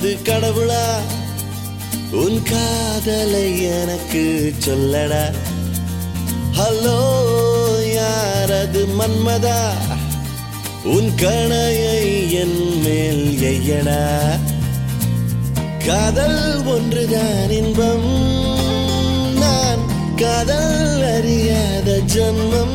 அது கடவுளா உன் காதலை எனக்கு சொல்லடா ஹலோ யார் அது மன்மதா உன் கணையை என் மேல் எய்யடா காதல் ஒன்றுதான் இன்பம் நான் காதல் அறியாத ஜன்மம்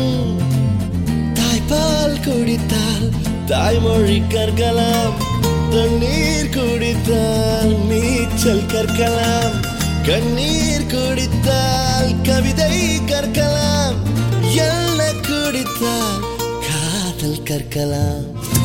தாய்ப்பால் குடித்தால் தாய்மொழி கற்கலாம் தண்ணீர் குடித்தால் நீச்சல் கற்கலாம் கண்ணீர் குடித்தால் கவிதை கற்கலாம் எல்லாம் குடித்தால் காதல் கற்கலாம்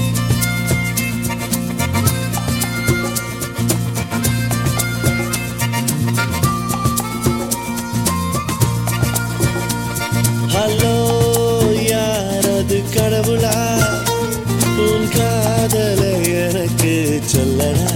ஹலோ யார் அது கடவுளா உன் காதலை எனக்கு சொல்லடா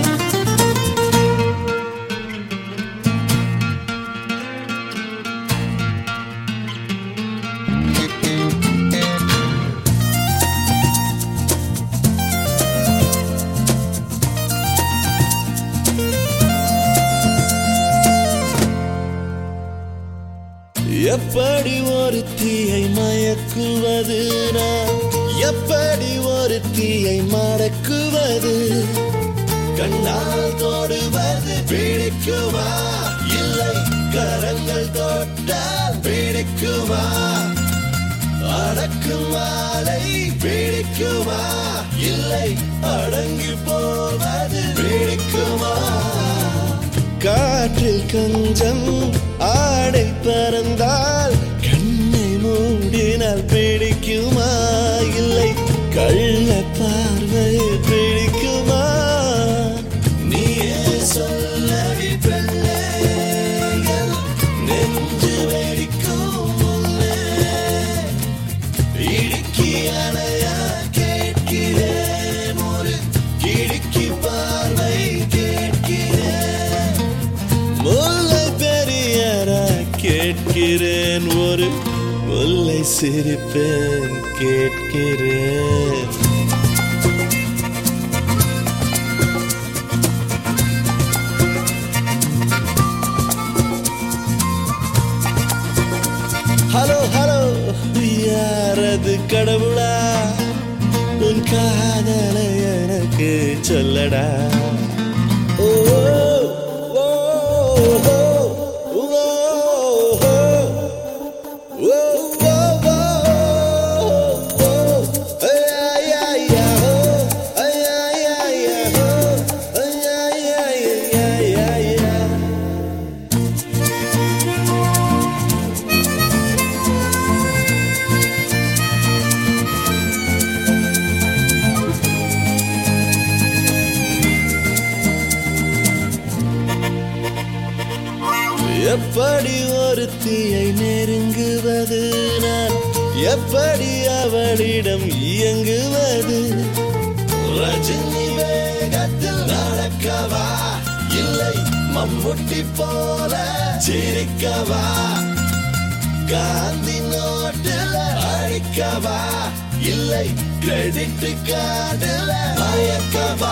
எப்படி ஒரு தீயை மயக்குவது நான் எப்படி ஒரு தீயை மடக்குவது கண்ணால் தொடுவது பிடிக்குமா இல்லை கரங்கள் தொட்டால் பிடிக்குமா அடக்கும் மாலை பிடிக்குமா இல்லை அடங்கி போவது பிடிக்குமா காற்றில் கொஞ்சம் ஆடை பறந்தால் கண்ணை மூடினால் பிடிக்குமா இல்லை கள்ள பார்வை பிடிக்குமா நீயே சொல்லடி பெண்ணே நெஞ்சு வெடிக்கும் முன்னே இடுக்கி அணையா கேட்கிறேன் ஒரு இடுக்கி பார்வை கேட்கிறேன் முல்லை பெரியரா கேட்கிறேன் ஒரு முல்லை சிரிப்பேன் கேட்கிறேன் ஹலோ ஹலோ யார் அது கடவுளா உன் காதலை எனக்கு சொல்லடா ஓ எப்படி ஒரு தீயை நெருங்குவது நான் எப்படி அவளிடம் இயங்குவது ரஜினி வேகத்தில் நடக்கவா இல்லை மம்முட்டி போல சிரிக்கவா காந்தி நோட்டில் அழிக்கவா இல்லை கிரெடிட் கார்டில் மயக்கவா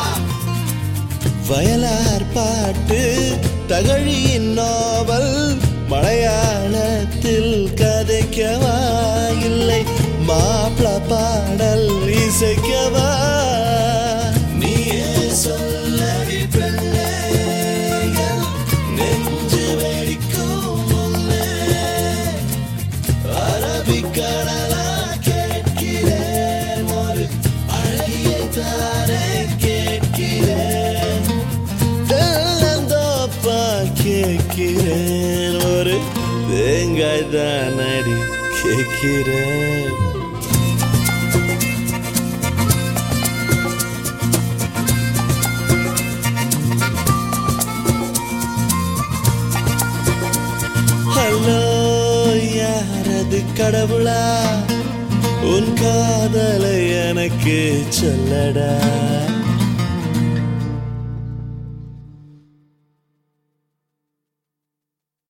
வயலார் பாட்டு தகழியின் நாவல் மலையாளத்தில் கதைக்கவா இல்லை மாப்பிள பாடல் இசைக்கவா நீயே சொல்லடி பெண்ணே நெஞ்சு வெடிக்கும் முன்னே அரபிக்கடலா கேட்கிறேன் ஒரு அழகியை தானே கேட்கிறேன் தெல்லந்தோப்பா கேட்கிறேன் ஒரு தேங்காய் தானடி கேட்கிறேன் ஹலோ யார் அது கடவுளா உன் காதலை எனக்கு சொல்லடா